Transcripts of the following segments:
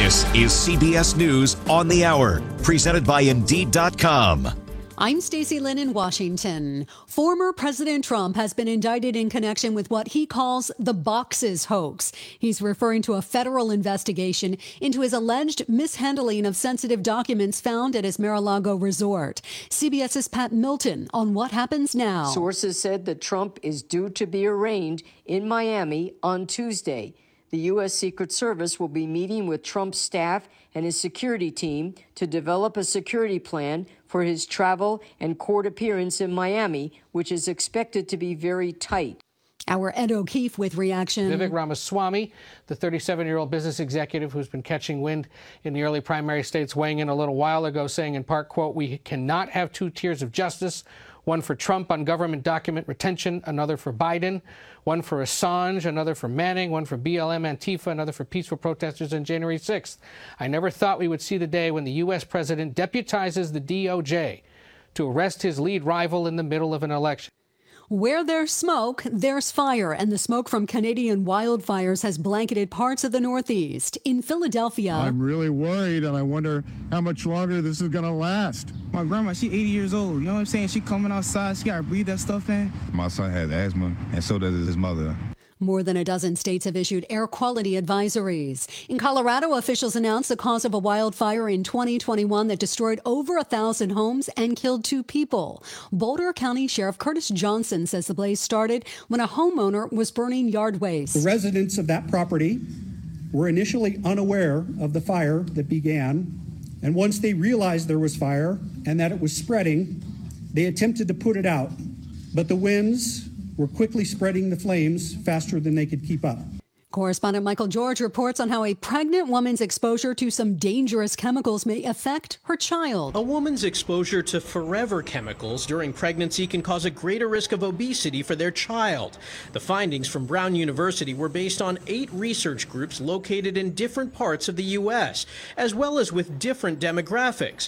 This is CBS News on the Hour, presented by Indeed.com. I'm Stacey Lynn in Washington. Former President Trump has been indicted in connection with what he calls the boxes hoax. He's referring to a federal investigation into his alleged mishandling of sensitive documents found at his Mar-a-Lago resort. CBS's Pat Milton on what happens now. Sources said that Trump is due to be arraigned in Miami on Tuesday. The U.S. Secret Service will be meeting with Trump's staff and his security team to develop a security plan for his travel and court appearance in Miami, which is expected to be very tight. Our Ed O'Keefe with reaction. Vivek Ramaswamy, the 37-year-old business executive who's been catching wind in the early primary states, weighing in a little while ago, saying in part, quote, "We cannot have two tiers of justice, one for Trump on government document retention, another for Biden, one for Assange, another for Manning, one for BLM Antifa, another for peaceful protesters on January 6th. I never thought we would see the day when the U.S. president deputizes the DOJ to arrest his lead rival in the middle of an election." Where there's smoke, there's fire, and the smoke from Canadian wildfires has blanketed parts of the Northeast. In Philadelphia, I'm really worried, and I wonder how much longer this is going to last. My grandma, she 80 years old. You know what I'm saying? She coming outside. She got to breathe that stuff in. My son has asthma, and so does his mother. more than a dozen states have issued air quality advisories. In Colorado, officials announced the cause of a wildfire in 2021 that destroyed over 1,000 homes and killed 2 people. Boulder County Sheriff Curtis Johnson says the blaze started when a homeowner was burning yard waste. The residents of that property were initially unaware of the fire that began, and once they realized there was fire and that it was spreading, they attempted to put it out, but the winds were quickly spreading the flames faster than they could keep up. Correspondent Michael George reports on how a pregnant woman's exposure to some dangerous chemicals may affect her child. A woman's exposure to forever chemicals during pregnancy can cause a greater risk of obesity for their child. The findings from Brown University were based on 8 research groups located in different parts of the U.S., as well as with different demographics.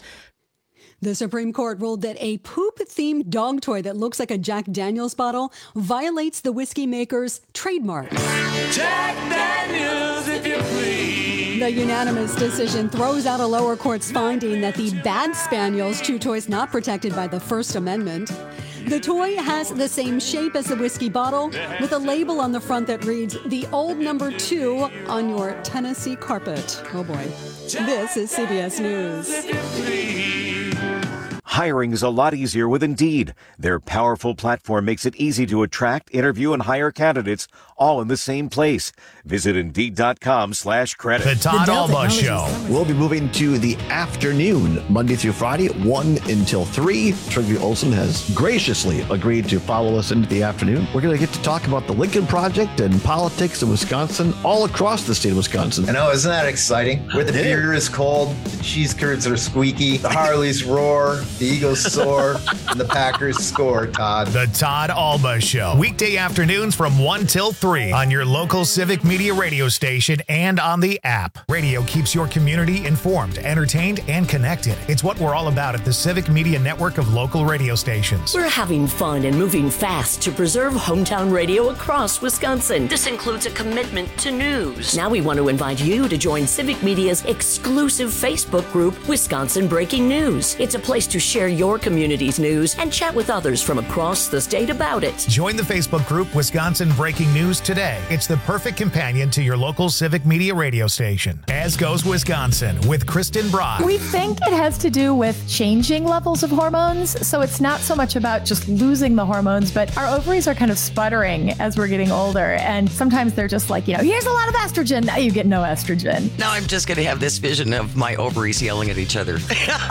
The Supreme Court ruled that a poop-themed dog toy that looks like a Jack Daniels bottle violates the whiskey maker's trademark. Jack Daniels, if you please. The unanimous decision throws out a lower court's finding that the Bad Spaniels chew toy is not protected by the First Amendment. The toy has the same shape as the whiskey bottle, with a label on the front that reads, "The old number 2 on your Tennessee carpet." Oh boy. This is CBS News. Hiring is a lot easier with Indeed. Their powerful platform makes it easy to attract, interview, and hire candidates all in the same place. Visit Indeed.com/credit. The Todd Alba Show. We'll be moving to the afternoon, Monday through Friday, 1 until 3. Trygve Olsen has graciously agreed to follow us into the afternoon. We're going to get to talk about the Lincoln Project and politics in Wisconsin, all across the state of Wisconsin. I know, isn't that exciting? Where the beer is cold, the cheese curds are squeaky, the Harleys roar, the Eagles soar, and the Packers score, Todd. The Todd Alba Show. Weekday afternoons from 1 till 3 on your local Civic Media radio station and on the app. Radio keeps your community informed, entertained, and connected. It's what we're all about at the Civic Media network of local radio stations. We're having fun and moving fast to preserve hometown radio across Wisconsin. This includes a commitment to news. Now we want to invite you to join Civic Media's exclusive Facebook group, Wisconsin Breaking News. It's a place to share your community's news and chat with others from across the state about it. Join the Facebook group Wisconsin Breaking News today. It's the perfect companion to your local Civic Media radio station. As Goes Wisconsin with Kristen Brock. We think it has to do with changing levels of hormones. So it's not so much about just losing the hormones, but our ovaries are kind of sputtering as we're getting older. And sometimes they're just like, here's a lot of estrogen. Now you get no estrogen. Now I'm just going to have this vision of my ovaries yelling at each other.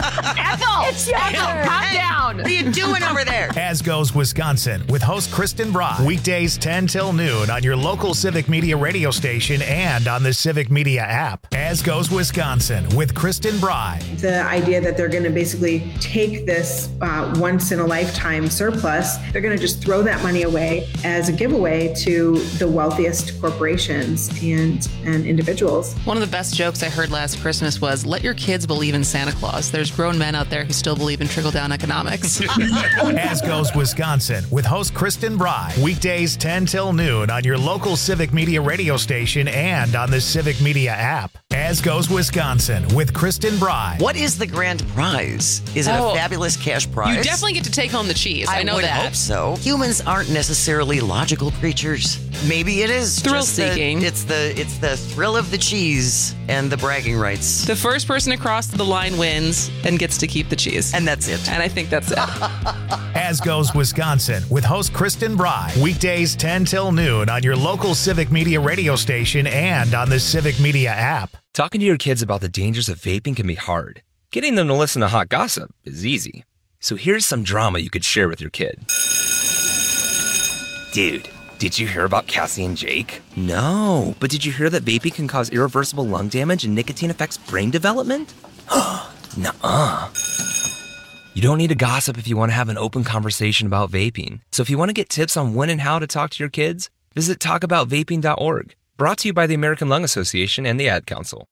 Ethel! It's younger! Calm down! What are you doing over there? As Goes Wisconsin with host Kristen Brock. Weekdays 10 till noon on your local Civic Media radio station and on the Civic Media app. As Goes Wisconsin with Kristen Brock. The idea that they're going to basically take this once-in-a-lifetime surplus, they're going to just throw that money away as a giveaway to the wealthiest corporations and individuals. One of the best jokes I heard last Christmas was, let your kids believe in Santa Claus. There's grown men out there who still believe in trickle-down economics. As Goes Wisconsin with host Kristen Brock. Weekdays 10 till noon on your local Civic Media radio station and on the Civic Media app. As Goes Wisconsin with Kristen Bry. What is the grand prize? Is it a fabulous cash prize? You definitely get to take home the cheese. I know would that. hope so. Humans aren't necessarily logical creatures. Maybe it is Thrill-seeking. It's the thrill of the cheese and the bragging rights. The first person across the line wins and gets to keep the cheese. And that's it. And I think that's it. As Goes Wisconsin with host Kristen Bry. Weekdays 10 till noon on your local Civic Media radio station and on the Civic Media app. Talking to your kids about the dangers of vaping can be hard. Getting them to listen to hot gossip is easy. So here's some drama you could share with your kid. Dude, did you hear about Cassie and Jake? No, but did you hear that vaping can cause irreversible lung damage and nicotine affects brain development? Nuh-uh. You don't need to gossip if you want to have an open conversation about vaping. So if you want to get tips on when and how to talk to your kids, visit talkaboutvaping.org. Brought to you by the American Lung Association and the Ad Council.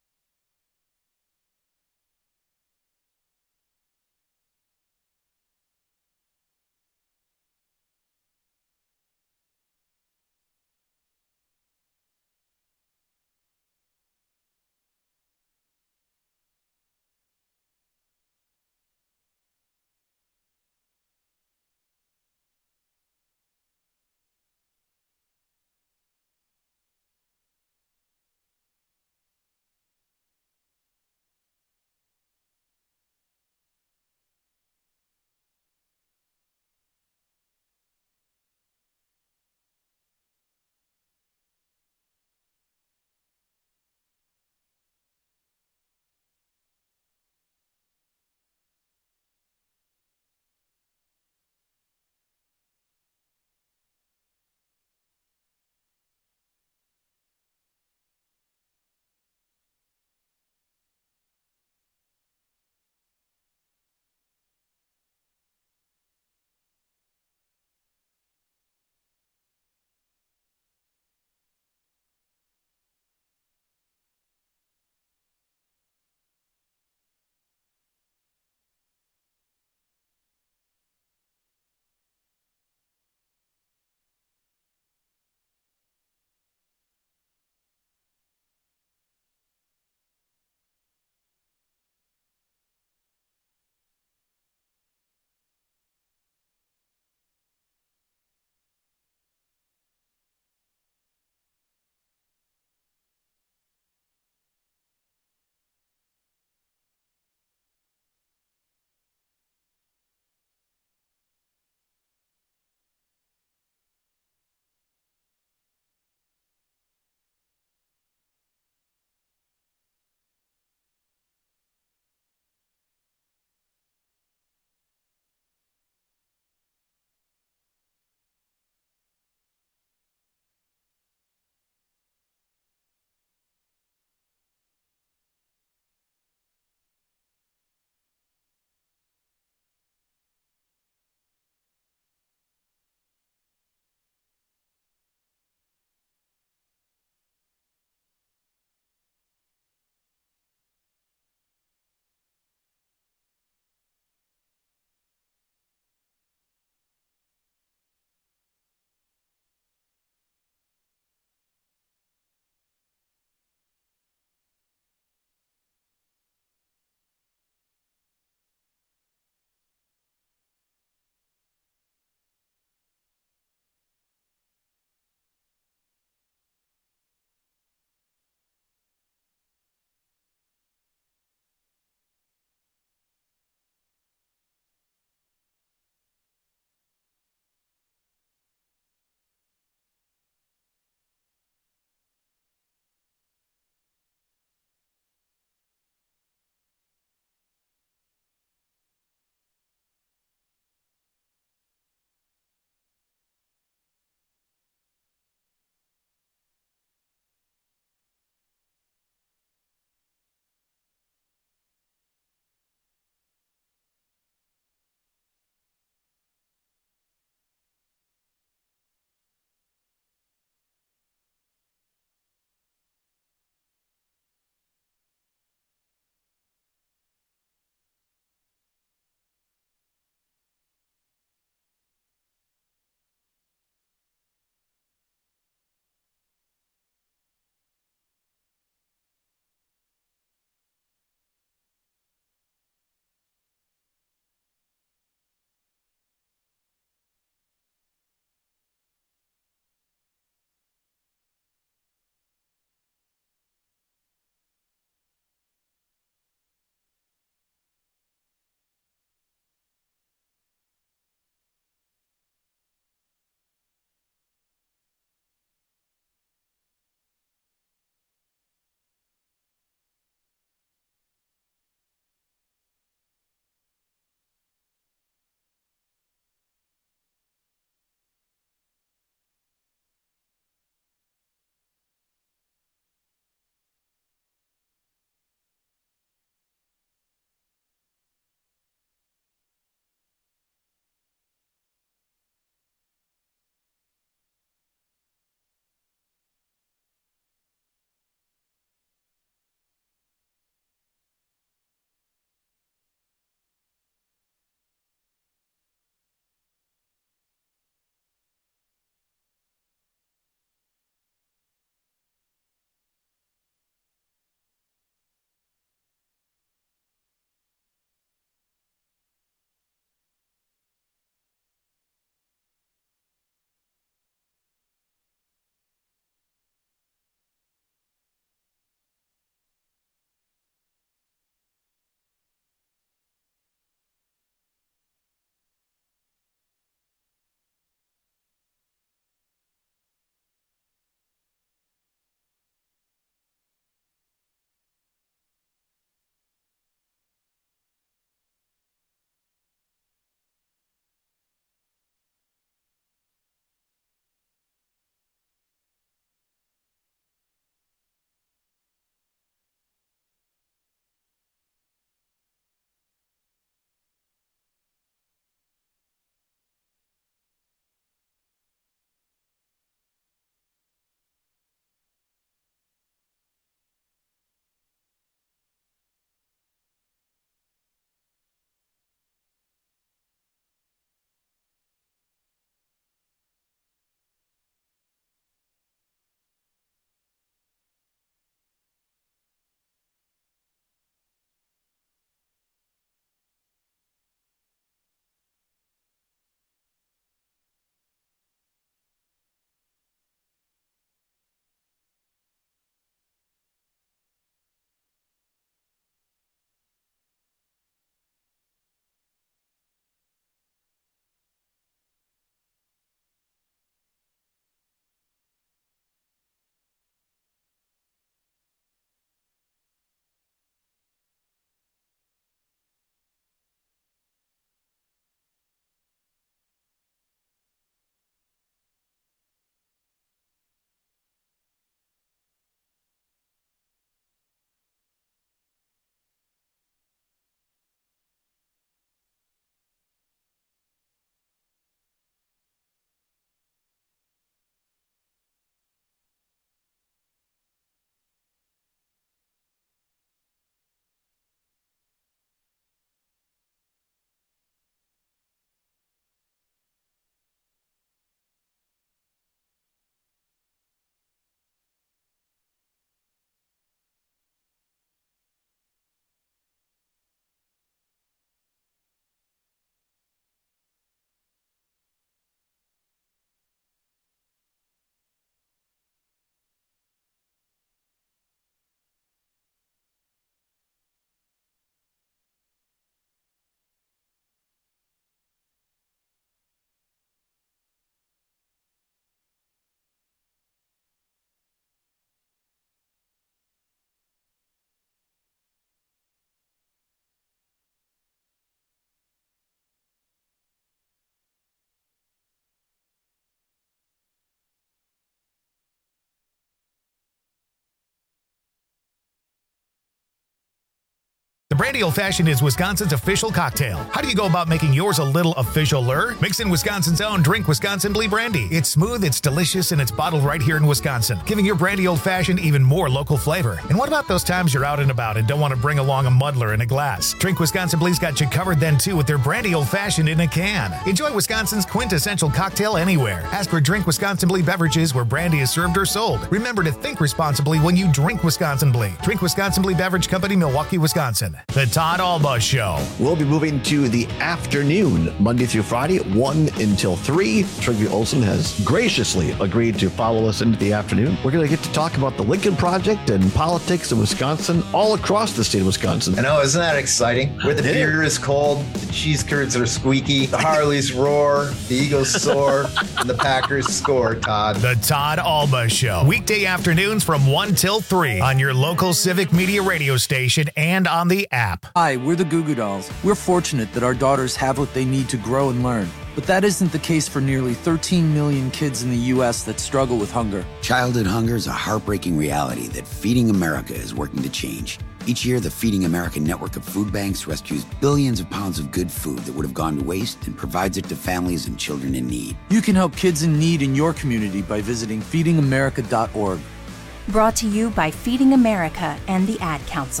Brandy Old Fashioned is Wisconsin's official cocktail. How do you go about making yours a little official-er? Mix in Wisconsin's own Drink Wisconsin Blee Brandy. It's smooth, it's delicious, and it's bottled right here in Wisconsin, giving your Brandy Old Fashioned even more local flavor. And what about those times you're out and about and don't want to bring along a muddler in a glass? Drink Wisconsin Blee's got you covered then, too, with their Brandy Old Fashioned in a can. Enjoy Wisconsin's quintessential cocktail anywhere. Ask for Drink Wisconsin Blee beverages where brandy is served or sold. Remember to think responsibly when you drink Wisconsin Blee. Drink Wisconsin Blee Beverage Company, Milwaukee, Wisconsin. The Todd Alba Show. We'll be moving to the afternoon, Monday through Friday, 1 until 3. Trygve Olsen has graciously agreed to follow us into the afternoon. We're going to get to talk about the Lincoln Project and politics in Wisconsin, all across the state of Wisconsin. I know, isn't that exciting? Where the beer is cold, the cheese curds are squeaky, the Harleys roar, the Eagles soar, and the Packers score, Todd. The Todd Alba Show. Weekday afternoons from 1 till 3 on your local Civic Media radio station and on the app. Hi, we're the Goo Goo Dolls. We're fortunate that our daughters have what they need to grow and learn. But that isn't the case for nearly 13 million kids in the U.S. that struggle with hunger. Childhood hunger is a heartbreaking reality that Feeding America is working to change. Each year, the Feeding America network of food banks rescues billions of pounds of good food that would have gone to waste and provides it to families and children in need. You can help kids in need in your community by visiting feedingamerica.org. Brought to you by Feeding America and the Ad Council.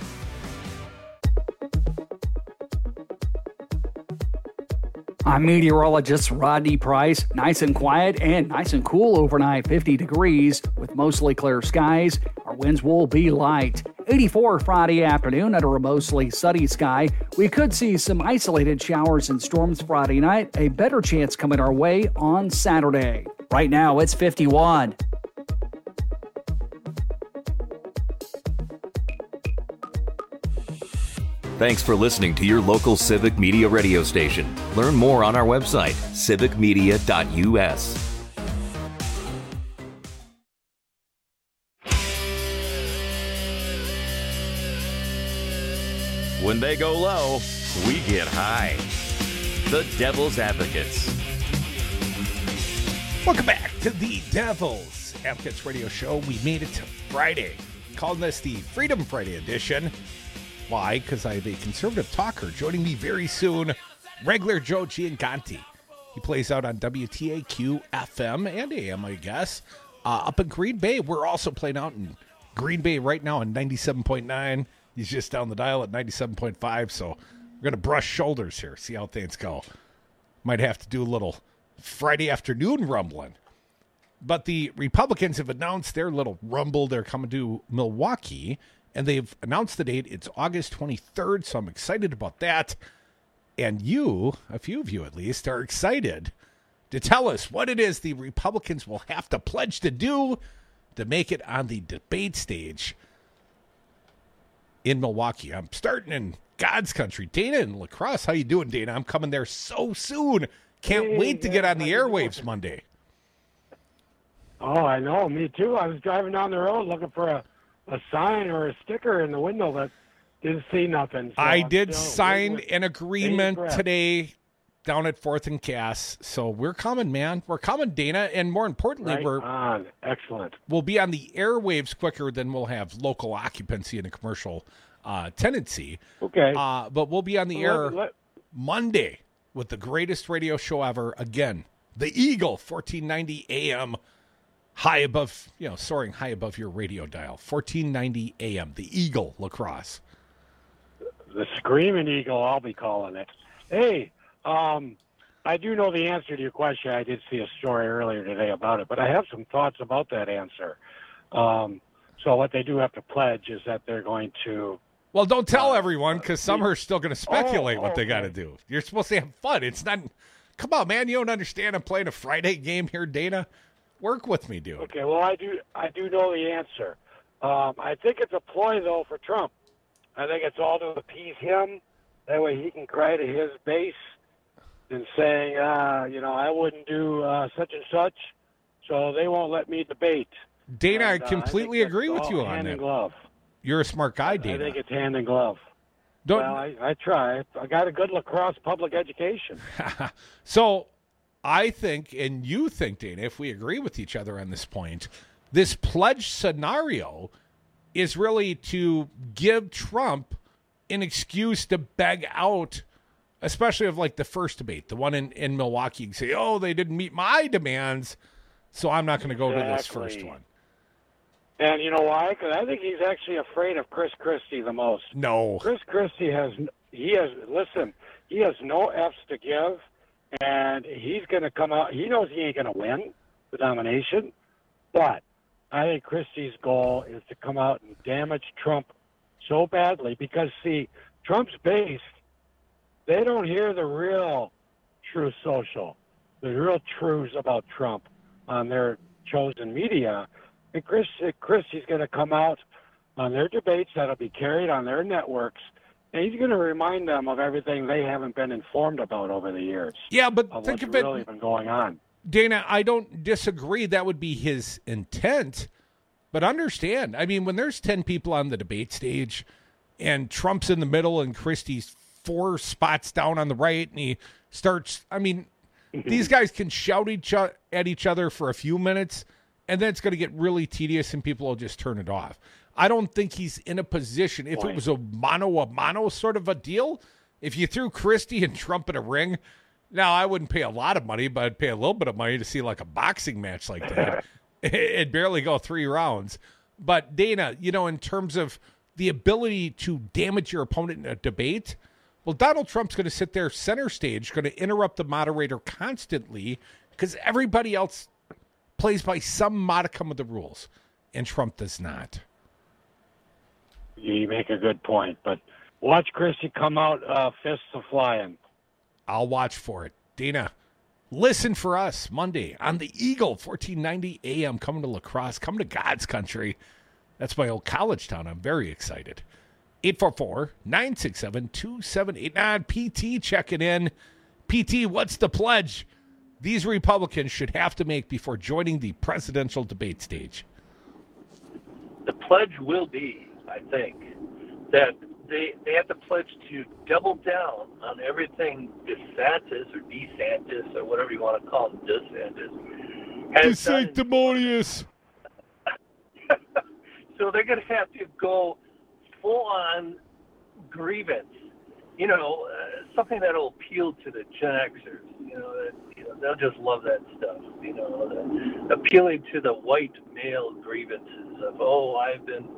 I'm meteorologist Rodney Price. Nice and quiet and nice and cool overnight, 50 degrees with mostly clear skies. Our winds will be light. 84 Friday afternoon under a mostly sunny sky. We could see some isolated showers and storms Friday night. A better chance coming our way on Saturday. Right now it's 51. Thanks for listening to your local Civic Media radio station. Learn more on our website, civicmedia.us. When they go low, we get high. The Devil's Advocates. Welcome back to the Devil's Advocates radio show. We made it to Friday. Calling this the Freedom Friday edition. Why? Because I have a conservative talker joining me very soon, regular Joe Gianconti. He plays out on WTAQ FM and AM, I guess, up in Green Bay. We're also playing out in Green Bay right now on 97.9. He's just down the dial at 97.5, so we're going to brush shoulders here, see how things go. Might have to do a little Friday afternoon rumbling. But the Republicans have announced their little rumble. They're coming to Milwaukee. And they've announced the date. It's August 23rd, so I'm excited about that. And you, a few of you at least, are excited to tell us what it is the Republicans will have to pledge to do to make it on the debate stage in Milwaukee. I'm starting in God's country. Dana in La Crosse. How you doing, Dana? I'm coming there so soon. Can't wait to get on the airwaves Monday. Oh, I know. Me too. I was driving down the road looking for a sign or a sticker in the window that didn't see nothing. So I did sign an agreement today down at 4th and Cass. So we're coming, man. We're coming, Dana. And more importantly, we're on. Excellent. We'll be on the airwaves quicker than we'll have local occupancy and a commercial tenancy. Okay. But we'll be on the air Monday with the greatest radio show ever. Again, the Eagle, 1490 AM. High above, soaring high above your radio dial. 1490 AM, the Eagle, La Crosse. The Screaming Eagle, I'll be calling it. Hey, I do know the answer to your question. I did see a story earlier today about it, but I have some thoughts about that answer. So what they do have to pledge is that they're going to... Well, don't tell everyone, because some are still going to speculate what they got to do. You're supposed to have fun. It's not... Come on, man, you don't understand I'm playing a Friday game here, Dana. Work with me, dude. Okay, well, I do know the answer. I think it's a ploy, though, for Trump. I think it's all to appease him. That way he can cry to his base and saying, I wouldn't do such and such, so they won't let me debate. Dana, I completely agree with you on hand that. In glove. You're a smart guy, Dana. I think it's hand in glove. Well, I try. I got a good La Crosse public education. So... I think, and you think, Dana, if we agree with each other on this point, this pledge scenario is really to give Trump an excuse to beg out, especially of like the first debate, the one in Milwaukee. You say, oh, they didn't meet my demands, so I'm not going to go to this first one. And you know why? Because I think he's actually afraid of Chris Christie the most. No. Chris Christie has no F's to give, and he's going to come out. He knows he ain't going to win the nomination, but I think Christie's goal is to come out and damage Trump so badly because, see, Trump's base, they don't hear the real Truth Social, the real truths about Trump on their chosen media. And Christie's going to come out on their debates that'll be carried on their networks, and he's going to remind them of everything they haven't been informed about over the years. Yeah, but of think what's of it. really been going on. Dana, I don't disagree. That would be his intent. But understand, I mean, when there's 10 people on the debate stage and Trump's in the middle and Christie's 4 spots down on the right and he starts, I mean, these guys can shout at each other for a few minutes and then it's going to get really tedious and people will just turn it off. I don't think he's in a position, if it was a mano sort of a deal, if you threw Christie and Trump in a ring, now I wouldn't pay a lot of money, but I'd pay a little bit of money to see like a boxing match like that. It'd barely go 3 rounds. But Dana, you know, in terms of the ability to damage your opponent in a debate, well, Donald Trump's going to sit there center stage, going to interrupt the moderator constantly because everybody else plays by some modicum of the rules, and Trump does not. You make a good point, but watch Christie come out fists a-flying. I'll watch for it. Dana, listen for us Monday on the Eagle, 1490 AM, coming to La Crosse, coming to God's country. That's my old college town. I'm very excited. 844-967-2789. PT checking in. PT, what's the pledge these Republicans should have to make before joining the presidential debate stage? The pledge will be, I think, that they have to pledge to double down on everything DeSantis or whatever you want to call him, DeSantis. Sanctimonious. So they're going to have to go full-on grievance. You know, something that will appeal to the Gen Xers. They'll just love that stuff. You know, appealing to the white male grievances of, oh, I've been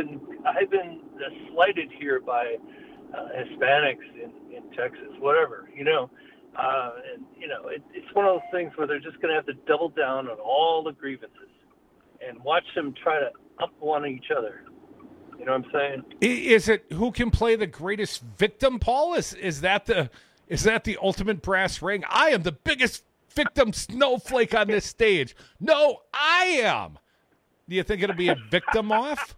slighted here by Hispanics in Texas, whatever. You know, and you know, it's one of those things where they're just going to have to double down on all the grievances and watch them try to up one each other. You know what I'm saying? Is it who can play the greatest victim, Paul? Is that the ultimate brass ring? I am the biggest victim snowflake on this stage. No, I am. Do you think it'll be a victim off?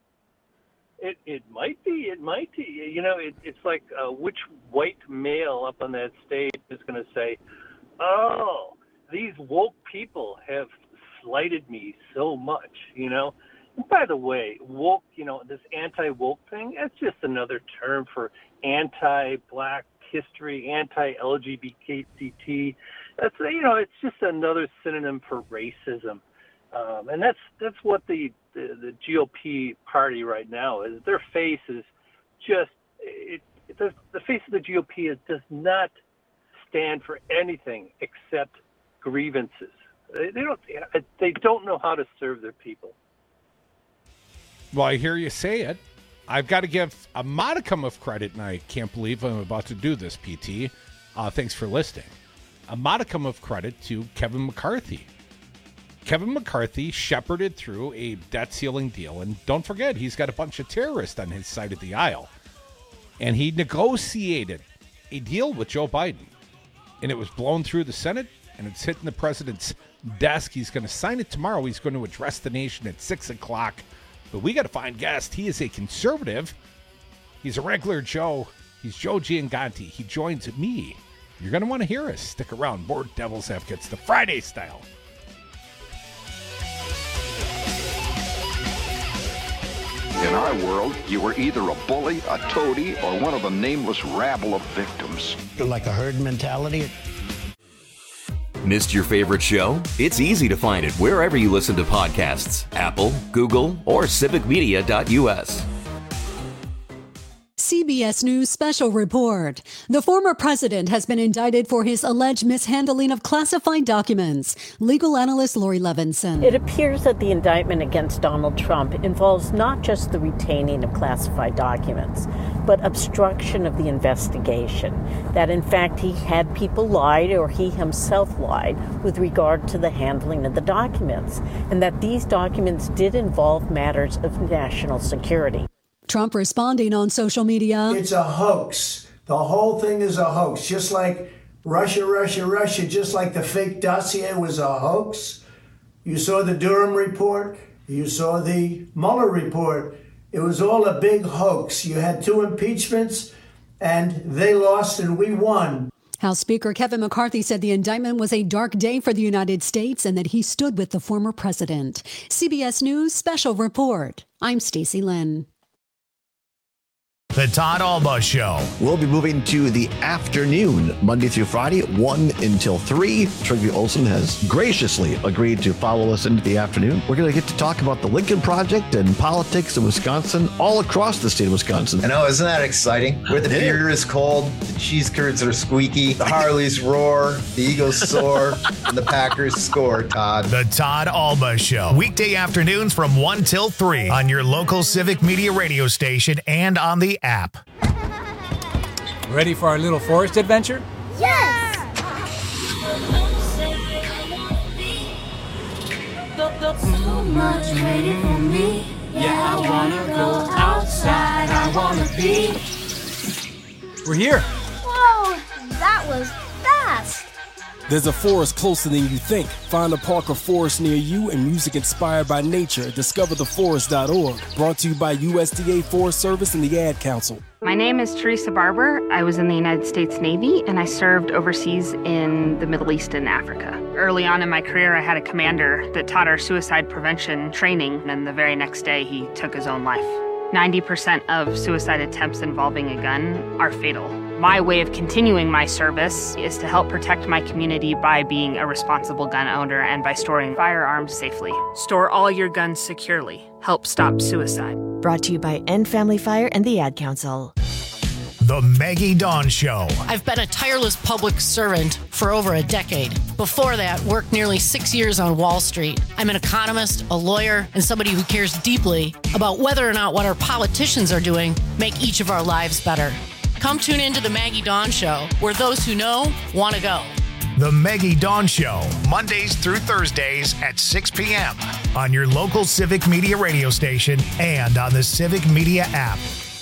It might be. It might be. You know, it's like which white male up on that stage is going to say, oh, these woke people have slighted me so much, you know? And by the way, woke, you know, this anti-woke thing, that's just another term for anti-black history, anti-LGBT. That's, you know, it's just another synonym for racism. And that's what the GOP party right now is. Their face is just, the face of the GOP does not stand for anything except grievances. They don't know how to serve their people. Well, I hear you say it. I've got to give a modicum of credit, and I can't believe I'm about to do this, PT. Thanks for listening. A modicum of credit to Kevin McCarthy. Kevin McCarthy shepherded through a debt ceiling deal, and don't forget, he's got a bunch of terrorists on his side of the aisle. And he negotiated a deal with Joe Biden, and it was blown through the Senate, and it's hitting the president's desk. He's going to sign it tomorrow. He's going to address the nation at 6 o'clock. But we got to find guest. He is a conservative. He's a regular Joe. He's Joe Gianganti. He joins me. You're going to want to hear us. Stick around. More Devil's Advocates, the Friday style. In our world, you were either a bully, a toady, or one of a nameless rabble of victims. Like a herd mentality. Missed your favorite show? It's easy to find it wherever you listen to podcasts. Apple, Google, or civicmedia.us. CBS News special report. The former president has been indicted for his alleged mishandling of classified documents. Legal analyst Lori Levinson. It appears that the indictment against Donald Trump involves not just the retaining of classified documents, but obstruction of the investigation. That in fact he had people lied or he himself lied with regard to the handling of the documents, and that these documents did involve matters of national security. Trump responding on social media. It's a hoax. The whole thing is a hoax. Just like Russia, just like the fake dossier was a hoax. You saw the Durham report. You saw the Mueller report. It was all a big hoax. You had 2 impeachments, and they lost and we won. House Speaker Kevin McCarthy said the indictment was a dark day for the United States and that he stood with the former president. CBS News special report. I'm Stacey Lynn. The Todd Alba Show. We'll be moving to the afternoon, Monday through Friday, 1 until 3. Trygve Olsen has graciously agreed to follow us into the afternoon. We're going to get to talk about the Lincoln Project and politics in Wisconsin, all across the state of Wisconsin. I know, isn't that exciting? Where the beer is cold, the cheese curds are squeaky, the Harleys roar, the Eagles soar, and the Packers score, Todd. The Todd Alba Show. Weekday afternoons from 1 till 3 on your local Civic Media radio station and on the app. Ready for our little forest adventure? Yes! So much waiting for me. Yeah, I wanna go outside. I wanna be. We're here. Whoa, that was fast. There's a forest closer than you think. Find a park or forest near you and music inspired by nature. DiscoverTheForest.org. Brought to you by USDA Forest Service and the Ad Council. My name is Teresa Barber. I was in the United States Navy and I served overseas in the Middle East and Africa. Early on in my career, I had a commander that taught our suicide prevention training, and the very next day he took his own life. 90% of suicide attempts involving a gun are fatal. My way of continuing my service is to help protect my community by being a responsible gun owner and by storing firearms safely. Store all your guns securely. Help stop suicide. Brought to you by End Family Fire and the Ad Council. The Maggie Dawn Show. I've been a tireless public servant for over a decade. Before that, worked nearly 6 years on Wall Street. I'm an economist, a lawyer, and somebody who cares deeply about whether or not what our politicians are doing make each of our lives better. Come tune into the Maggie Dawn Show, where those who know want to go. The Maggie Dawn Show, Mondays through Thursdays at 6 p.m. on your local Civic Media radio station and on the Civic Media app.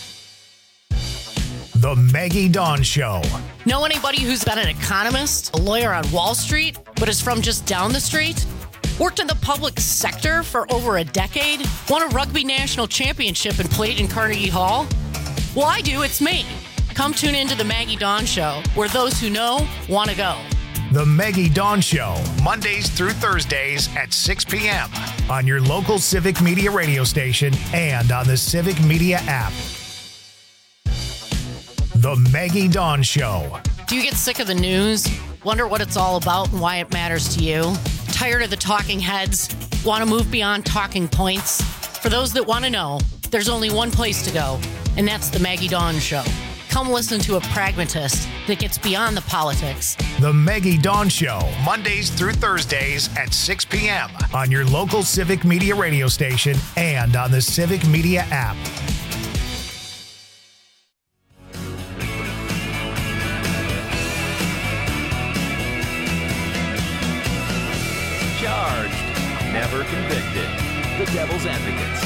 The Maggie Dawn Show. Know anybody who's been an economist, a lawyer on Wall Street, but is from just down the street? Worked in the public sector for over a decade? Won a rugby national championship and played in Carnegie Hall? Well, I do. It's me. Come tune into the Maggie Dawn Show, where those who know want to go. The Maggie Dawn Show, Mondays through Thursdays at 6 p.m. on your local Civic Media radio station and on the Civic Media app. The Maggie Dawn Show. Do you get sick of the news? Wonder what it's all about and why it matters to you? Tired of the talking heads? Want to move beyond talking points? For those that want to know, there's only one place to go, and that's the Maggie Dawn Show. Come listen to a pragmatist that gets beyond the politics. The Maggie Dawn Show, Mondays through Thursdays at 6 p.m. on your local Civic Media radio station and on the Civic Media app. Charged, never convicted. The Devil's Advocates.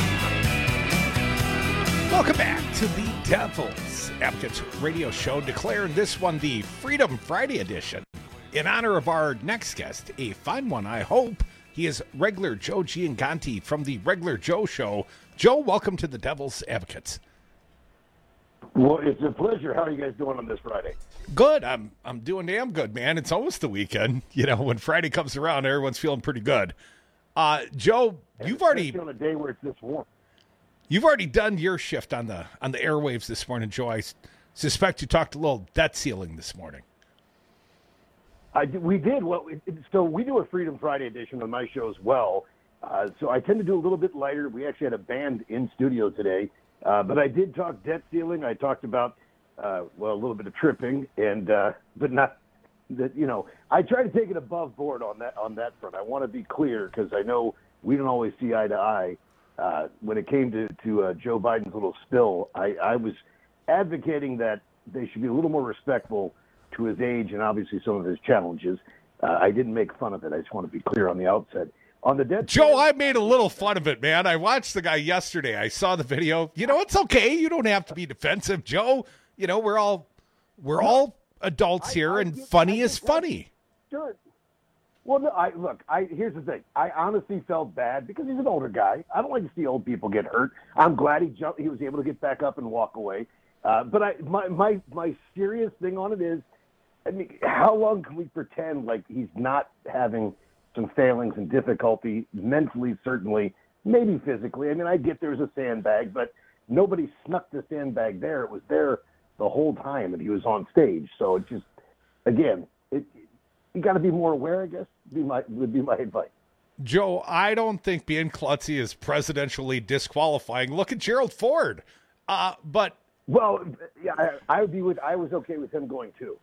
Welcome back to the Devil's Advocates radio show, declaring this one the Freedom Friday edition. In honor of our next guest, a fine one, I hope. He is regular Joe Gianganti from the Regular Joe Show. Joe, welcome to the Devil's Advocates. Well, it's a pleasure. How are you guys doing on this Friday? Good. I'm doing damn good, man. It's almost the weekend. You know, when Friday comes around, everyone's feeling pretty good. Joe, you've already on a day where it's this warm. You've already done your shift on the airwaves this morning, Joe. I suspect you talked a little debt ceiling this morning. We did. Well, so we do a Freedom Friday edition on my show as well. So I tend to do a little bit lighter. We actually had a band in studio today, But I did talk debt ceiling. I talked about, a little bit of tripping, and but not that, I try to take it above board on that front. I want to be clear because I know we don't always see eye to eye. When it came to Joe Biden's little spill, I was advocating that they should be a little more respectful to his age and obviously some of his challenges. I didn't make fun of it. I just want to be clear on the outset. On the debt, Joe, I made a little fun of it, man. I watched the guy yesterday. I saw the video. It's okay. You don't have to be defensive, Joe. We're all adults here, and funny is funny. Sure. Well, no, here's the thing. I honestly felt bad because he's an older guy. I don't like to see old people get hurt. I'm glad he was able to get back up and walk away. But my serious thing on it is, how long can we pretend like he's not having some failings and difficulty mentally, certainly, maybe physically? I get there's a sandbag, but nobody snuck the sandbag there. It was there the whole time that he was on stage. So it just, again, you got to be more aware, I guess, would be my advice. Joe, I don't think being klutzy is presidentially disqualifying. Look at Gerald Ford. Well, yeah, I was okay with him going too.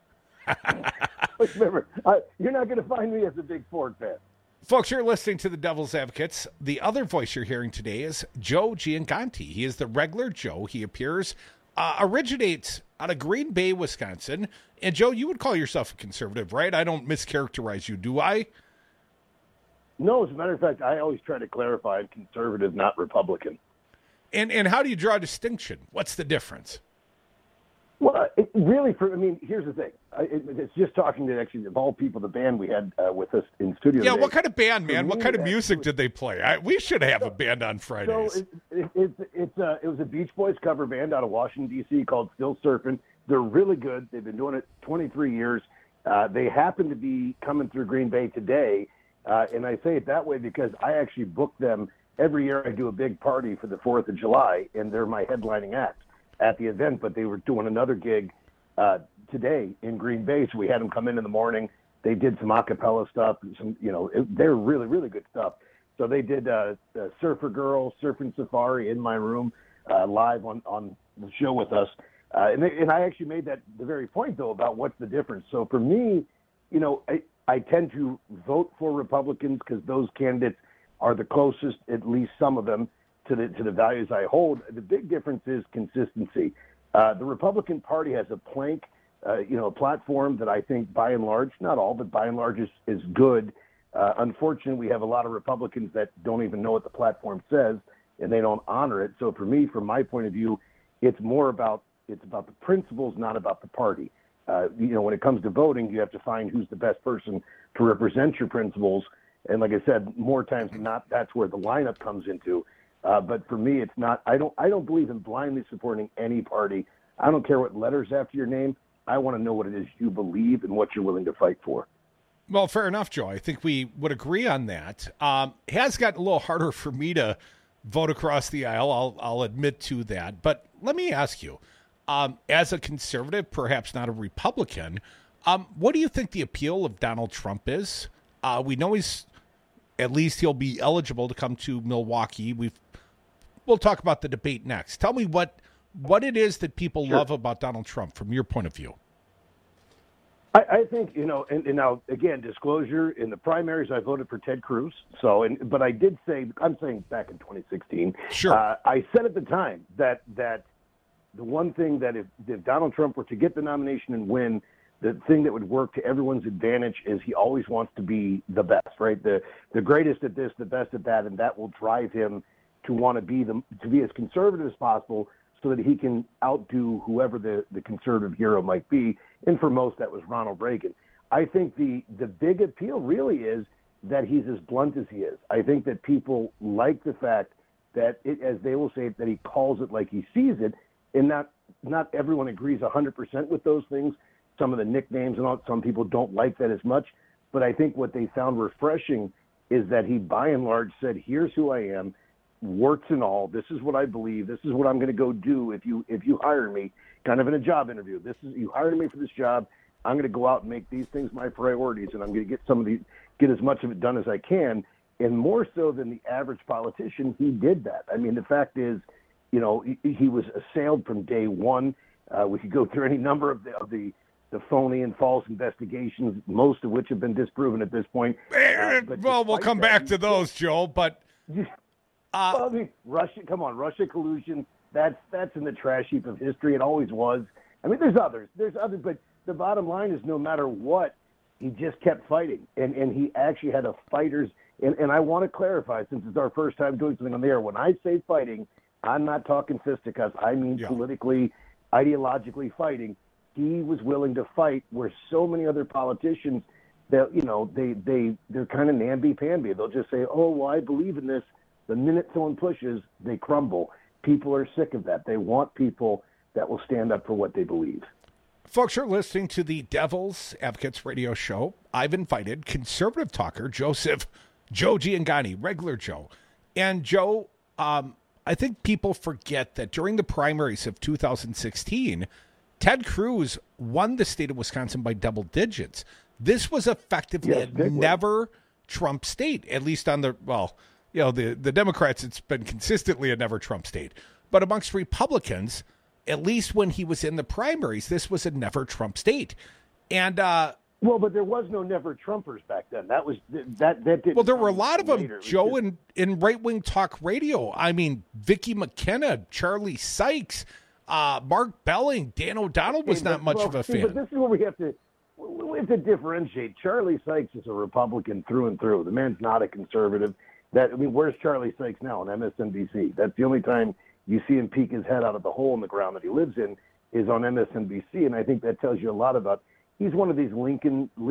But remember, you're not going to find me as a big Ford fan. Folks, you're listening to the Devil's Advocates. The other voice you're hearing today is Joe Gianconti. He is the regular Joe. He originates out of Green Bay, Wisconsin. And Joe, you would call yourself a conservative, right? I don't mischaracterize you, do I? No, as a matter of fact, I always try to clarify conservative, not Republican. And how do you draw a distinction? What's the difference? Well, here's the thing. It's just talking to, actually, of all people, the band we had with us in studio. Yeah, today. What kind of band, man? What kind of music did they play? We should have a band on Fridays. So it was a Beach Boys cover band out of Washington, D.C. called Still Surfing. They're really good. They've been doing it 23 years. They happen to be coming through Green Bay today, and I say it that way because I actually book them every year. I do a big party for the 4th of July, and they're my headlining act at the event, but they were doing another gig today in Green Bay, so we had them come in the morning. They did some a cappella stuff, they're really, really good stuff. So they did Surfer Girl, Surfing Safari in my room live on the show with us. And I actually made that the very point, though, about what's the difference. So for me, I tend to vote for Republicans because those candidates are the closest, at least some of them, to the values I hold. The big difference is consistency. The Republican Party has a plank, a platform that I think by and large, not all, but by and large is good. Unfortunately, we have a lot of Republicans that don't even know what the platform says, and they don't honor it. So for me, from my point of view, it's about the principles, not about the party. When it comes to voting, you have to find who's the best person to represent your principles. And like I said, more times than not, that's where the lineup comes into. But for me, it's not. I don't believe in blindly supporting any party. I don't care what letters after your name. I want to know what it is you believe and what you're willing to fight for. Well, fair enough, Joe. I think we would agree on that. It has gotten a little harder for me to vote across the aisle. I'll admit to that. But let me ask you, as a conservative, perhaps not a Republican, what do you think the appeal of Donald Trump is? We know at least he'll be eligible to come to Milwaukee. We'll talk about the debate next. Tell me what it is that people love about Donald Trump from your point of view. I think, and now, again, disclosure, in the primaries, I voted for Ted Cruz. But I did say, I'm saying back in 2016, sure. I said at the time that the one thing that if Donald Trump were to get the nomination and win, the thing that would work to everyone's advantage is he always wants to be the best, right? The greatest at this, the best at that, and that will drive him to want to be as conservative as possible so that he can outdo whoever the conservative hero might be. And for most, that was Ronald Reagan. I think the big appeal really is that he's as blunt as he is. I think that people like the fact that, as they will say, that he calls it like he sees it, and not everyone agrees 100% with those things. Some of the nicknames and all, some people don't like that as much. But I think what they found refreshing is that he, by and large, said, here's who I am, warts and all. This is what I believe. This is what I'm going to go do if you hire me, kind of in a job interview. You hired me for this job. I'm going to go out and make these things my priorities, and I'm going to get as much of it done as I can. And more so than the average politician, he did that. I mean, the fact is, he was assailed from day one. We could go through any number of the phony and false investigations, most of which have been disproven at this point. Well, we'll come back to those, Joe. But I mean, Russia collusion. That's in the trash heap of history. It always was. I mean, there's others, but the bottom line is, no matter what, he just kept fighting, and he actually had a fighter's. And I want to clarify, since it's our first time doing something on the air, when I say fighting, I'm not talking fisticuffs. I mean politically, ideologically fighting. He was willing to fight where so many other politicians, that they're kind of namby-pamby. They'll just say, "Oh, well, I believe in this." The minute someone pushes, they crumble. People are sick of that. They want people that will stand up for what they believe. Folks, you're listening to the Devil's Advocates radio show. I've invited conservative talker Joe Giangani, regular Joe. And Joe, I think people forget that during the primaries of 2016, Ted Cruz won the state of Wisconsin by double digits. This was effectively a never Trump state, at least on the Democrats, it's been consistently a never Trump state. But amongst Republicans, at least when he was in the primaries, this was a never Trump state. And but there was no never Trumpers back then. That didn't. Well, there were a lot of them, Joe, in right-wing talk radio. I mean, Vicki McKenna, Charlie Sykes, Mark Belling, Dan O'Donnell was not much of a fan. But this is where we have to differentiate. Charlie Sykes is a Republican through and through. The man's not a conservative. Where's Charlie Sykes now on MSNBC? That's the only time you see him peek his head out of the hole in the ground that he lives in, is on MSNBC, and I think that tells you a lot about. He's one of these what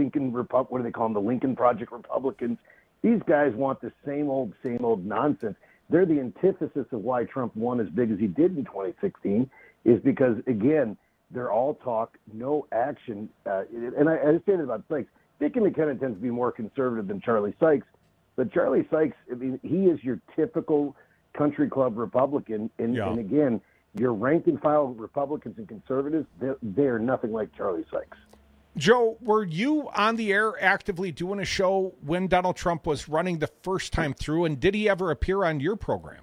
do they call them? The Lincoln Project Republicans. These guys want the same old nonsense. They're the antithesis of why Trump won as big as he did in 2016, is because, again, they're all talk, no action. And I understand it about Sykes. Vicki McKenna tends to be more conservative than Charlie Sykes, but Charlie Sykes, I mean, he is your typical country club Republican. And again, your rank and file Republicans and conservatives, they're nothing like Charlie Sykes. Joe, were you on the air actively doing a show when Donald Trump was running the first time through, and did he ever appear on your program?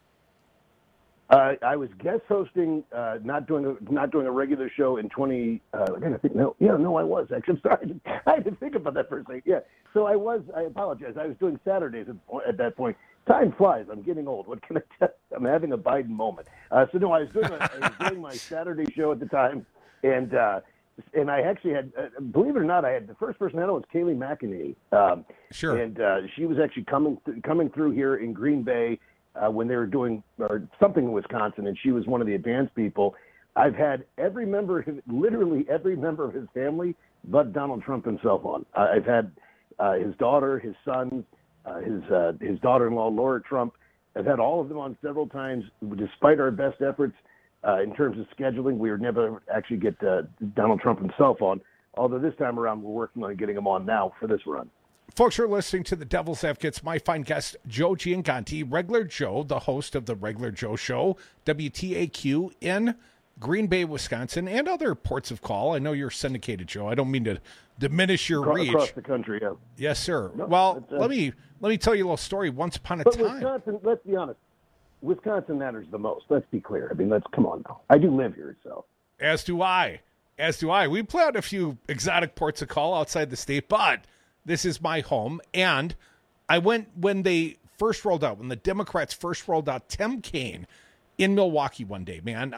I was guest hosting, not doing a regular show in 20. I was actually. I'm sorry, I had to think about that for a second. Yeah, so I was. I apologize. I was doing Saturdays at that point. Time flies. I'm getting old. What can I tell you? I'm having a Biden moment. I was doing my Saturday show at the time, and I actually had, believe it or not, I had the first person I had was Kayleigh McEnany. Sure. And she was actually coming through here in Green Bay when they were doing something in Wisconsin, and she was one of the advanced people. I've had literally every member of his family, but Donald Trump himself on. I've had his daughter, his son, his daughter-in-law, Laura Trump. I've had all of them on several times. Despite our best efforts in terms of scheduling, we were never actually get Donald Trump himself on, although this time around we're working on getting him on now for this run. Folks, you're listening to the Devil's Advocates. My fine guest, Joe Giangani, Regular Joe, the host of the Regular Joe Show, WTAQ in Green Bay, Wisconsin, and other ports of call. I know you're syndicated, Joe. I don't mean to diminish your reach. Across the country, yeah. Yes, sir. No, well, let me tell you a little story. Once upon a time. Wisconsin, let's be honest, Wisconsin matters the most. Let's be clear. I mean, come on now. I do live here, so. As do I. We play out a few exotic ports of call outside the state, but this is my home. And I went when they first rolled out, when the Democrats first rolled out Tim Kaine in Milwaukee one day, man.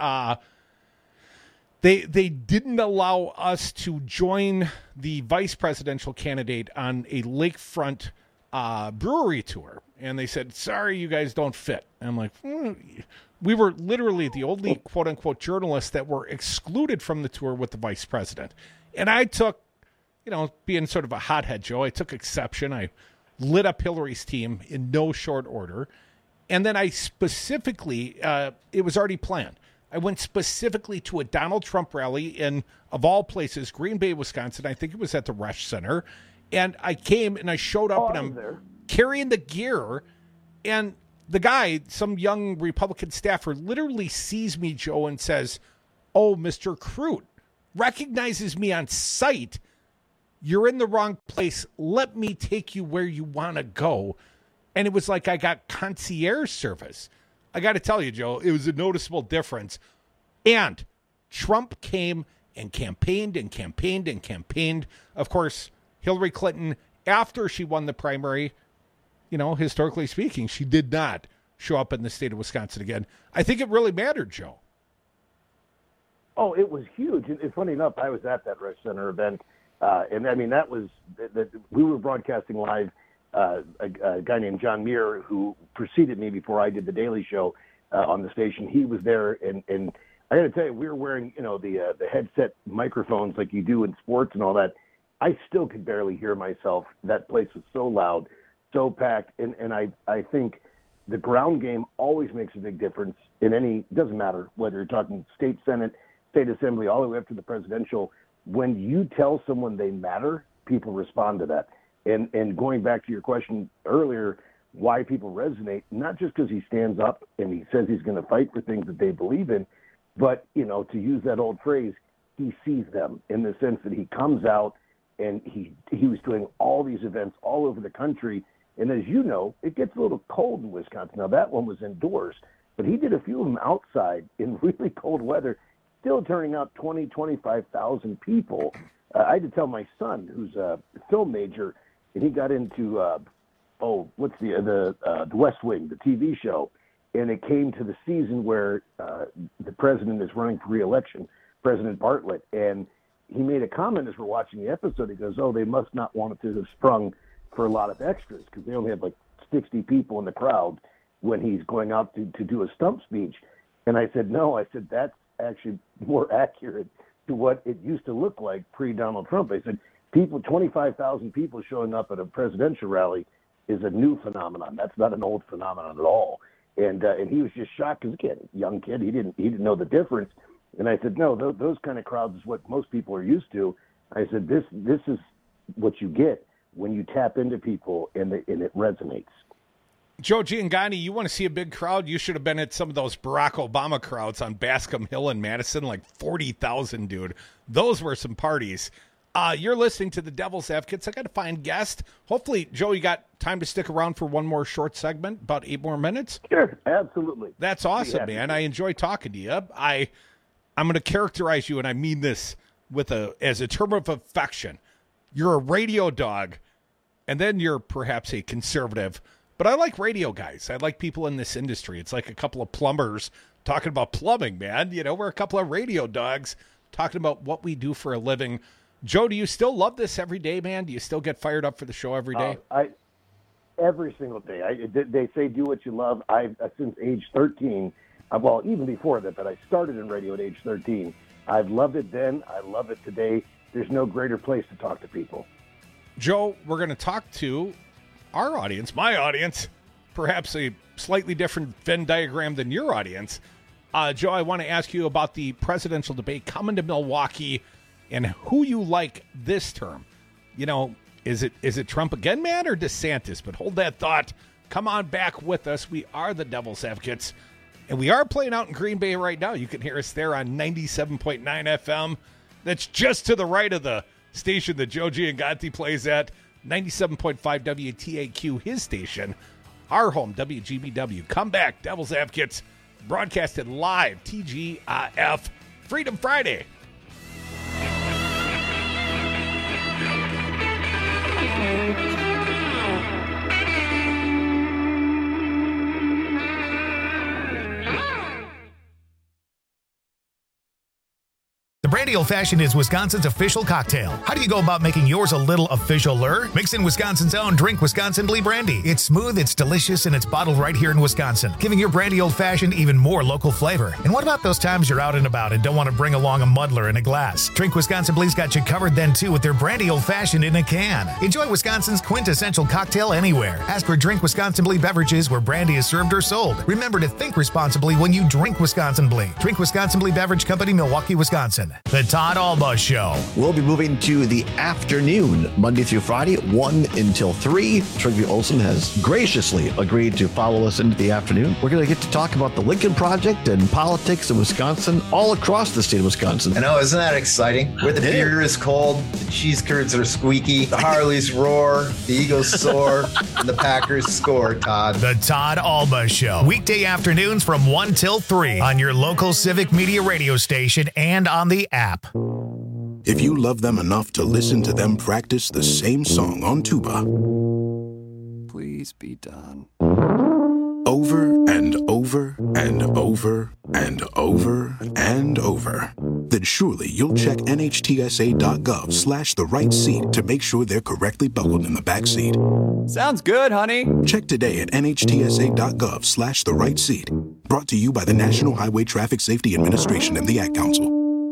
They didn't allow us to join the vice presidential candidate on a lakefront brewery tour. And they said, sorry, you guys don't fit. And I'm like, we were literally the only quote-unquote journalists that were excluded from the tour with the vice president. And I took, being sort of a hothead, Joe, I took exception. I lit up Hillary's team in no short order. And then I specifically, it was already planned. I went specifically to a Donald Trump rally in, of all places, Green Bay, Wisconsin. I think it was at the Resch Center. And I came and I showed up and I'm carrying the gear. And the guy, some young Republican staffer, literally sees me, Joe, and says, "Oh, Mr. Crute," recognizes me on sight. "You're in the wrong place. Let me take you where you want to go." And it was like I got concierge service. I got to tell you, Joe, it was a noticeable difference. And Trump came and campaigned and campaigned and campaigned. Of course, Hillary Clinton, after she won the primary, historically speaking, she did not show up in the state of Wisconsin again. I think it really mattered, Joe. Oh, it was huge. And funny enough, I was at that Rush Center event, and I mean we were broadcasting live. A guy named John Muir, who preceded me before I did the Daily Show on the station, he was there, and I got to tell you, we were wearing the headset microphones like you do in sports and all that. I still could barely hear myself. That place was so loud, so packed, and I think the ground game always makes a big difference in any. Doesn't matter whether you're talking state senate, state assembly, all the way up to the presidential. When you tell someone they matter, people respond to that. And going back to your question earlier, why people resonate, not just because he stands up and he says he's going to fight for things that they believe in, but, to use that old phrase, he sees them in the sense that he comes out and he was doing all these events all over the country. And as you know, it gets a little cold in Wisconsin. Now, that one was indoors, but he did a few of them outside in really cold weather, still turning out 25,000 people. I had to tell my son, who's a film major, and he got into what's the West Wing, the TV show, and it came to the season where the president is running for re-election, President Bartlett, and he made a comment as we're watching the episode. He goes, "Oh, they must not want it to have sprung for a lot of extras because they only have like 60 people in the crowd when he's going out to do a stump speech." And I said, "No," I said, "that's actually more accurate to what it used to look like pre-Donald Trump." I said, 25,000 people showing up at a presidential rally is a new phenomenon. That's not an old phenomenon at all. And he was just shocked because, again, young kid, he didn't know the difference. And I said, no, those kind of crowds is what most people are used to. I said, this is what you get when you tap into people and it resonates. Joe Giangani, you want to see a big crowd? You should have been at some of those Barack Obama crowds on Bascom Hill in Madison, like 40,000, dude. Those were some parties. You're listening to the Devil's Advocates. I got to find guests. Hopefully, Joe, you got time to stick around for one more short segment, about 8 more minutes? Sure, absolutely. That's awesome, man. I enjoy talking to you. I'm going to characterize you, and I mean this as a term of affection. You're a radio dog, and then you're perhaps a conservative. But I like radio guys. I like people in this industry. It's like a couple of plumbers talking about plumbing, man. We're a couple of radio dogs talking about what we do for a living. Joe, do you still love this every day, man? Do you still get fired up for the show every day? Every single day. They say do what you love. Since age 13, even before that, but I started in radio at age 13. I've loved it then. I love it today. There's no greater place to talk to people. Joe, we're going to talk to our audience, my audience, perhaps a slightly different Venn diagram than your audience. Joe, I want to ask you about the presidential debate coming to Milwaukee and who you like this term. Is it Trump again, man, or DeSantis? But hold that thought. Come on back with us. We are the Devil's Advocates, and we are playing out in Green Bay right now. You can hear us there on 97.9 FM. That's just to the right of the station that Joe Giangani plays at, 97.5 WTAQ, his station. Our home, WGBW. Come back, Devil's Advocates, broadcasted live, TGIF, Freedom Friday. The Brandy Old Fashioned is Wisconsin's official cocktail. How do you go about making yours a little official-er? Mix in Wisconsin's own Drink Wisconsin Blee Brandy. It's smooth, it's delicious, and it's bottled right here in Wisconsin, giving your Brandy Old Fashioned even more local flavor. And what about those times you're out and about and don't want to bring along a muddler in a glass? Drink Wisconsin Blee's got you covered then, too, with their Brandy Old Fashioned in a can. Enjoy Wisconsin's quintessential cocktail anywhere. Ask for Drink Wisconsin Blee beverages where brandy is served or sold. Remember to think responsibly when you drink Wisconsin Blee. Drink Wisconsin Blee Beverage Company, Milwaukee, Wisconsin. The The Todd Alba Show. We'll be moving to the afternoon, Monday through Friday, 1 until 3. Trygve Olsen has graciously agreed to follow us into the afternoon. We're going to get to talk about the Lincoln Project and politics in Wisconsin, all across the state of Wisconsin. I know, isn't that exciting? Where the beer is cold, the cheese curds are squeaky, the Harleys roar, the Eagles soar, and the Packers score, Todd. The Todd Alba Show. Weekday afternoons from 1 till 3 on your local Civic Media radio station and on the app. If you love them enough to listen to them practice the same song on tuba, please be done. Over and over and over and over and over, then surely you'll check NHTSA.gov/the right seat to make sure they're correctly buckled in the back seat. Sounds good, honey. Check today at NHTSA.gov/the right seat. Brought to you by the National Highway Traffic Safety Administration and the Ad Council.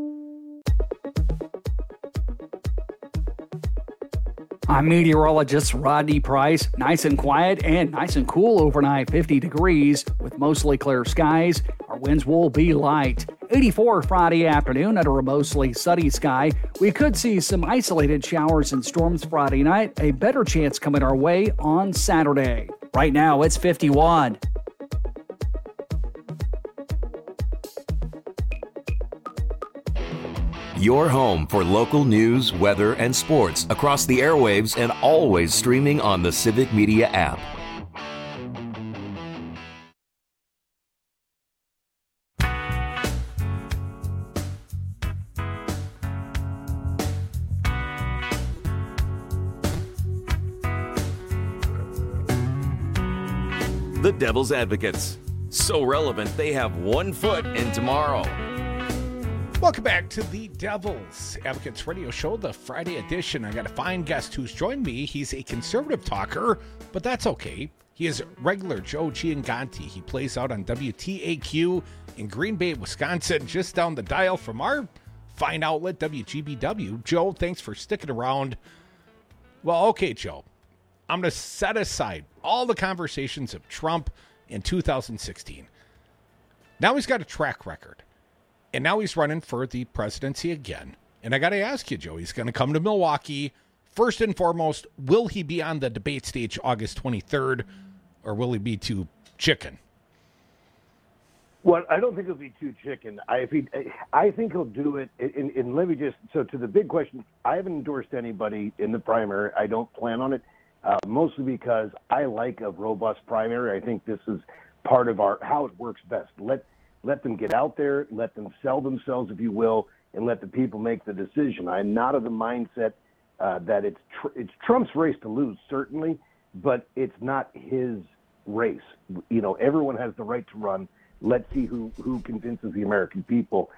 I'm meteorologist Rodney Price. Nice and quiet and nice and cool overnight, 50 degrees with mostly clear skies. Our winds will be light. 84 Friday afternoon under a mostly sunny sky. We could see some isolated showers and storms Friday night. A better chance coming our way on Saturday. Right now it's 51. Your home for local news, weather, and sports across the airwaves and always streaming on the Civic Media app. The Devil's Advocates. So relevant, they have 1 foot in tomorrow. Welcome back to the Devil's Advocates Radio Show, the Friday edition. I got a fine guest who's joined me. He's a conservative talker, but that's okay. He is regular Joe Gianganti. He plays out on WTAQ in Green Bay, Wisconsin, just down the dial from our fine outlet, WGBW. Joe, thanks for sticking around. Well, okay, Joe. I'm going to set aside all the conversations of Trump in 2016. Now he's got a track record. And now he's running for the presidency again. And I got to ask you, Joe, he's going to come to Milwaukee. First and foremost, will he be on the debate stage August 23rd, or will he be too chicken? Well, I don't think he'll be too chicken. I think he'll do it. And let me just, so to the big question, I haven't endorsed anybody in the primary. I don't plan on it, mostly because I like a robust primary. I think this is part of how it works best. Let them get out there, let them sell themselves, if you will, and let the people make the decision. I'm not of the mindset that it's Trump's race to lose, certainly, but it's not his race. You know, everyone has the right to run. Let's see who convinces the American people.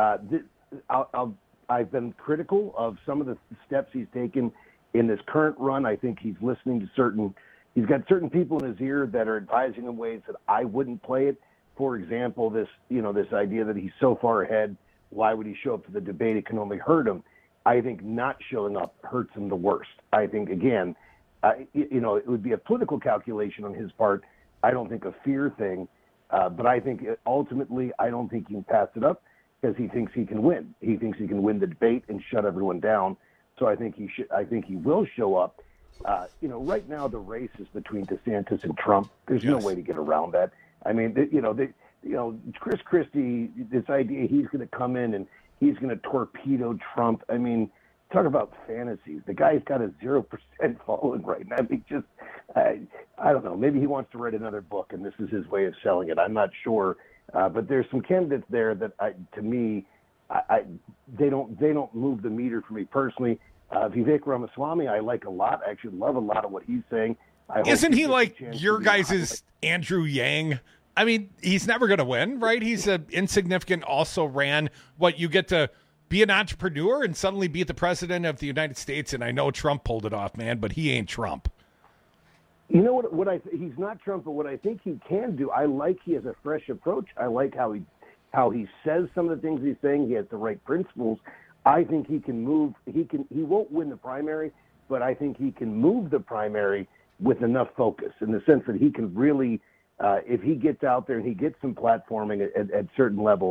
I've been critical of some of the steps he's taken in this current run. I think he's listening to he's got certain people in his ear that are advising him ways that I wouldn't play it. For example, this idea that he's so far ahead, why would he show up to the debate? It can only hurt him. I think not showing up hurts him the worst. I think, again, it would be a political calculation on his part. I don't think a fear thing, but I think ultimately I don't think he can pass it up because he thinks he can win. He thinks he can win the debate and shut everyone down. So I think he should. I think he will show up. Right now the race is between DeSantis and Trump. There's no way to get around that. I mean, Chris Christie, this idea he's going to come in and he's going to torpedo Trump. I mean, talk about fantasies. The guy's got a 0% following right now. I don't know. Maybe he wants to write another book, and this is his way of selling it. I'm not sure. But there's some candidates there that, to me, they don't move the meter for me personally. Vivek Ramaswamy, I like a lot. I actually love a lot of what he's saying. Isn't he like your guys' Andrew Yang? I mean, he's never going to win, right? He's an insignificant, also ran you get to be an entrepreneur and suddenly be the president of the United States. And I know Trump pulled it off, man, but he ain't Trump. You know what? He's not Trump, but what I think he can do, I like he has a fresh approach. I like how he says some of the things he's saying. He has the right principles. I think he can move. He won't win the primary, but I think he can move the primary with enough focus in the sense that he can really, if he gets out there and he gets some platforming at certain levels,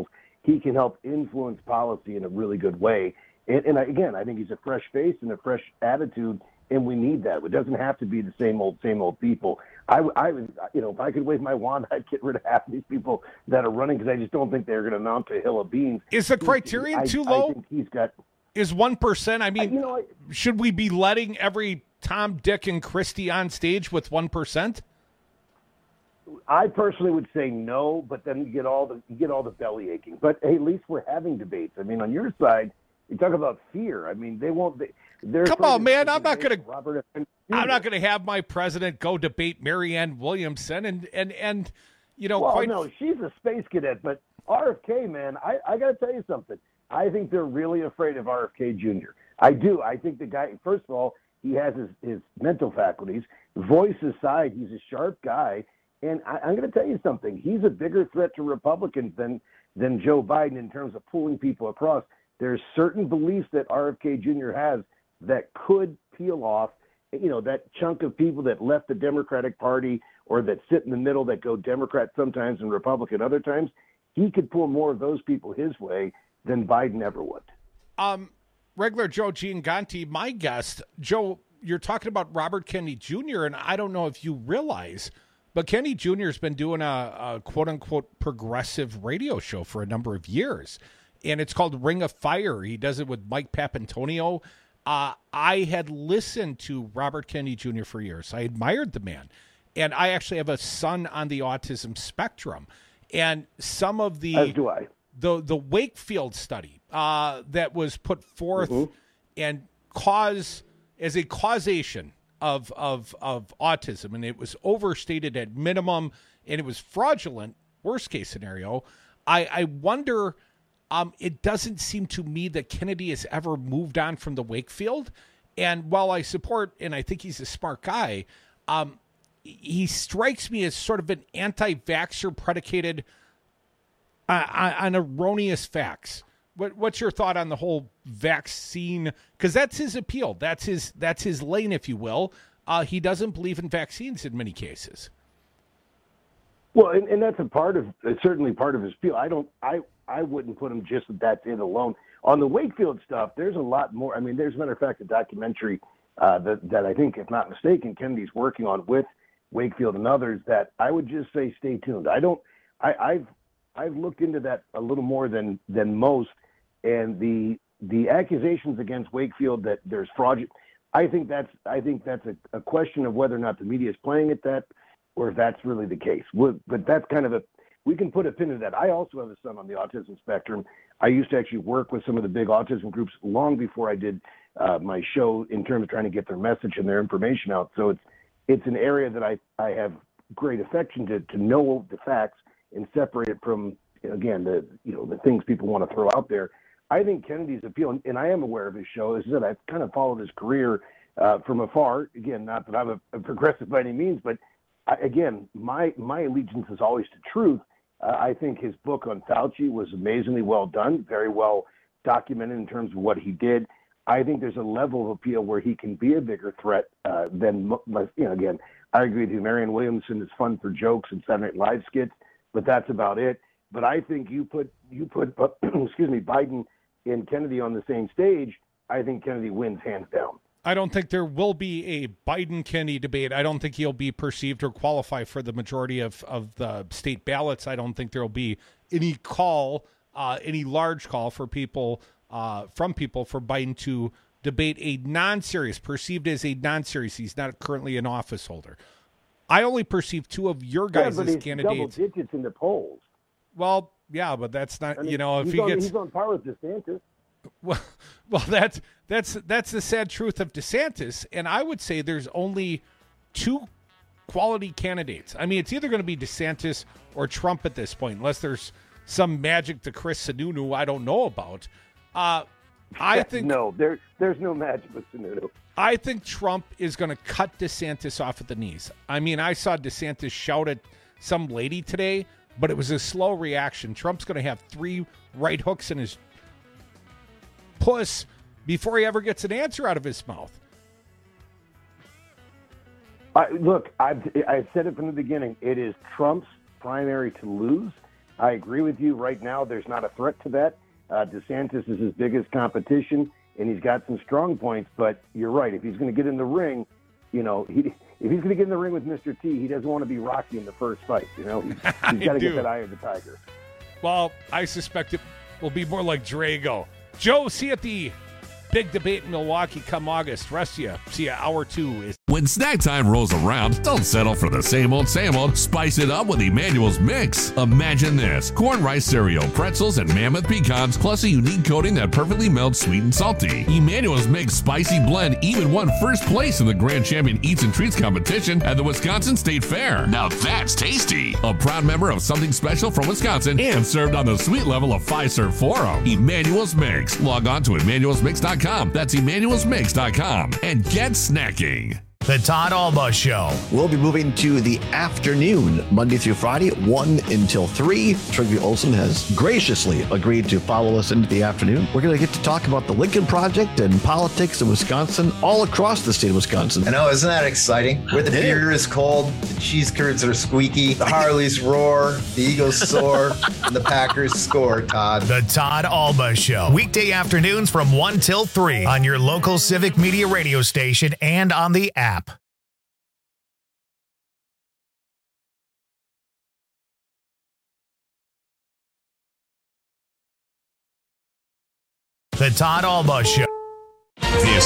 he can help influence policy in a really good way. And again, I think he's a fresh face and a fresh attitude, and we need that. It doesn't have to be the same old people. I would, if I could wave my wand, I'd get rid of half of these people that are running because I just don't think they're going to amount to a hill of beans. Is the criterion too low? I think he's got. Is 1%? I mean, should we be letting every Tom, Dick, and Christie on stage with 1%? I personally would say no, but then you get all the belly aching. But hey, at least we're having debates. I mean, on your side, you talk about fear. I mean, they won't. Come on, man! I'm not gonna have my president go debate Marianne Williamson and Well, no, she's a space cadet, but RFK, man, I got to tell you something. I think they're really afraid of RFK Jr. I do. I think the guy. First of all, he has his mental faculties. Voice aside, he's a sharp guy. And I'm going to tell you something. He's a bigger threat to Republicans than Joe Biden in terms of pulling people across. There's certain beliefs that RFK Jr. has that could peel off, that chunk of people that left the Democratic Party or that sit in the middle that go Democrat sometimes and Republican other times. He could pull more of those people his way than Biden ever would. Regular Joe Gianganti, my guest. Joe, you're talking about Robert Kennedy Jr., and I don't know if you realize, but Kennedy Jr. has been doing a quote-unquote progressive radio show for a number of years, and it's called Ring of Fire. He does it with Mike Papantonio. I had listened to Robert Kennedy Jr. for years. I admired the man, and I actually have a son on the autism spectrum, and some of the... As do I. The Wakefield study that was put forth and as a causation of autism, and it was overstated at minimum, and it was fraudulent, worst case scenario. I wonder, it doesn't seem to me that Kennedy has ever moved on from the Wakefield. And while I support, and I think he's a smart guy, he strikes me as sort of an anti-vaxxer predicated on erroneous facts. What's your thought on the whole vaccine? Because that's his appeal. That's his lane, if you will. He doesn't believe in vaccines in many cases. Well, and that's certainly part of his appeal. I wouldn't put him just that's it alone. On the Wakefield stuff, there's a lot more. I mean, there's, as a matter of fact, a documentary that I think, if not mistaken, Kennedy's working on with Wakefield and others that I would just say stay tuned. I've looked into that a little more than most, and the accusations against Wakefield that there's fraud. I think that's a question of whether or not the media is playing at that, or if that's really the case. But that's kind of we can put a pin in that. I also have a son on the autism spectrum. I used to actually work with some of the big autism groups long before I did my show in terms of trying to get their message and their information out. So it's an area that I have great affection to know the facts and separate it from, again, the things people want to throw out there. I think Kennedy's appeal, and I am aware of his show, is that I've kind of followed his career from afar. Again, not that I'm a progressive by any means, but my allegiance is always to truth. I think his book on Fauci was amazingly well done, very well documented in terms of what he did. I think there's a level of appeal where he can be a bigger threat than, again, I agree with you. Marianne Williamson is fun for jokes and Saturday Night Live skits, but that's about it. But I think you put Biden and Kennedy on the same stage, I think Kennedy wins hands down. I don't think there will be a Biden-Kennedy debate. I don't think he'll be perceived or qualify for the majority of the state ballots. I don't think there will be any large call for people for Biden to debate a perceived as a non-serious. He's not currently an office holder. I only perceve two of your guys as candidates. Double digits in the polls. Well, yeah, but that's not, he's on par with DeSantis. Well, that's the sad truth of DeSantis, and I would say there's only two quality candidates. I mean, it's either going to be DeSantis or Trump at this point, unless there's some magic to Chris Sununu I don't know about. I think there's no magic with Sununu. I think Trump is going to cut DeSantis off at the knees. I mean, I saw DeSantis shout at some lady today, but it was a slow reaction. Trump's going to have 3 right hooks in his puss before he ever gets an answer out of his mouth. Look, I've said it from the beginning. It is Trump's primary to lose. I agree with you. Right now, there's not a threat to that. DeSantis is his biggest competition, and he's got some strong points. But you're right. If he's going to get in the ring, if he's going to get in the ring with Mr. T, he doesn't want to be Rocky in the first fight. He's got to get that eye of the tiger. Well, I suspect it will be more like Drago. Joe, see you at the big debate in Milwaukee come August. Rest of you. See you hour 2. When snack time rolls around, don't settle for the same old, same old. Spice it up with Emmanuel's Mix. Imagine this: corn, rice cereal, pretzels, and mammoth pecans, plus a unique coating that perfectly melts sweet and salty. Emmanuel's Mix Spicy Blend even won first place in the Grand Champion Eats and Treats competition at the Wisconsin State Fair. Now that's tasty. A proud member of Something Special from Wisconsin and served on the sweet level of Fiserv Forum. Emmanuel's Mix. Log on to emmanuelsmix.com. That's emmanuelsmix.com. And get snacking. The Todd Alba Show. We'll be moving to the afternoon, Monday through Friday, 1 until 3. Trigby Olson has graciously agreed to follow us into the afternoon. We're going to get to talk about the Lincoln Project and politics in Wisconsin, all across the state of Wisconsin. I know, isn't that exciting? Where the beer is cold, the cheese curds are squeaky, the Harleys roar, the Eagles soar, and the Packers score, Todd. The Todd Alba Show. Weekday afternoons from 1 till 3 on your local Civic Media radio station and on the app. The Todd Alba Show.